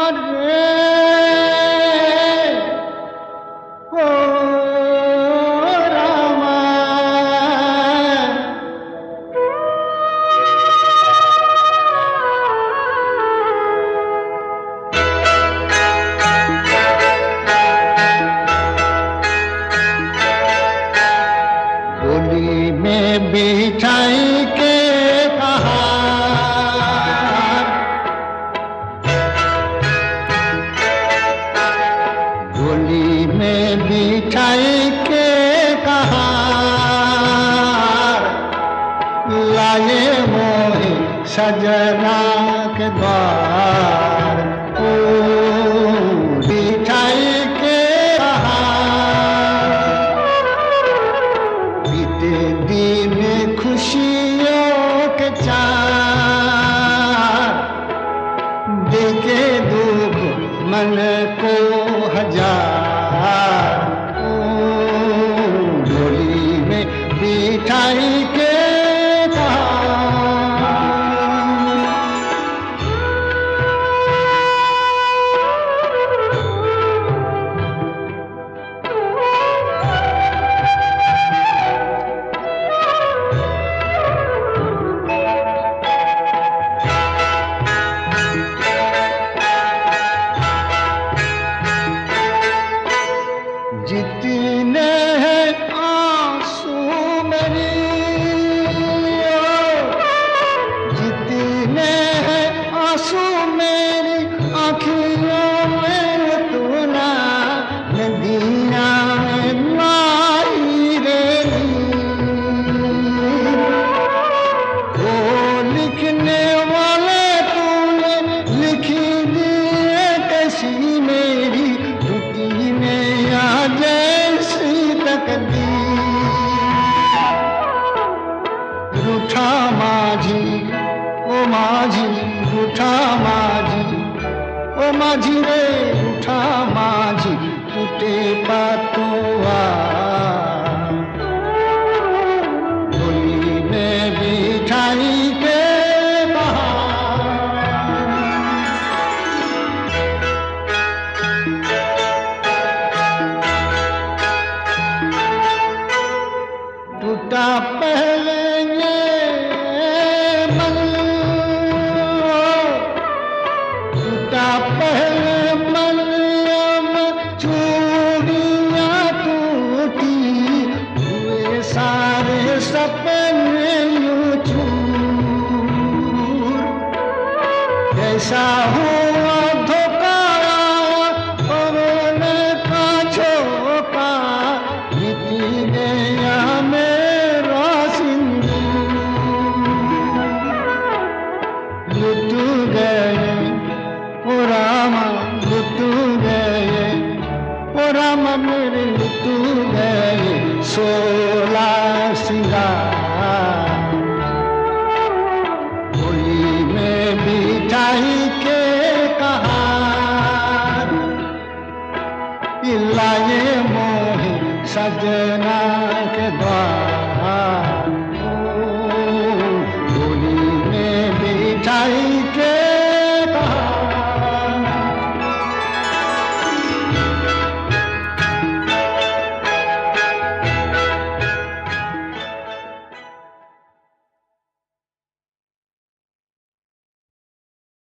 रे ओ रामा। डोली में बिठाई के कहा, डोली में बिठाई के कहा, लाए मोहे सजना के द्वार। ओ बिठाई के कहा, बीते दिन खुशियों के चार, देखे दुख मन को हजार। डोली में बिठाई के जितने हैं आंसू मेरी, जितने हैं आंसू मेरी आँखियों में, तू ना नदियाँ में लाई रे। वो लिखने वाले तूने लिखी दिए, कैसी मेरी टूटी नैया जैसी तकदीर। रूठा माझी ओ माझी, रूठा माझी ओ माझी रे, रूठा माझी टूटे पातुआ। डोली में बिठाई के टूटा पहले ये मन, टूटा पहले मन में चूड़ियाँ टूटी, हुए सारे सपने यूं चूर। कैसा हुआ धोखा पवने का झोंका, बीती गया मेरा सिंदूर। लुट गए ओ रामा, लुट गए ओ रामा मेरे, लुट गए 16 सिंगार। डोली में बिठाई के कहा, लाए मोहे सजना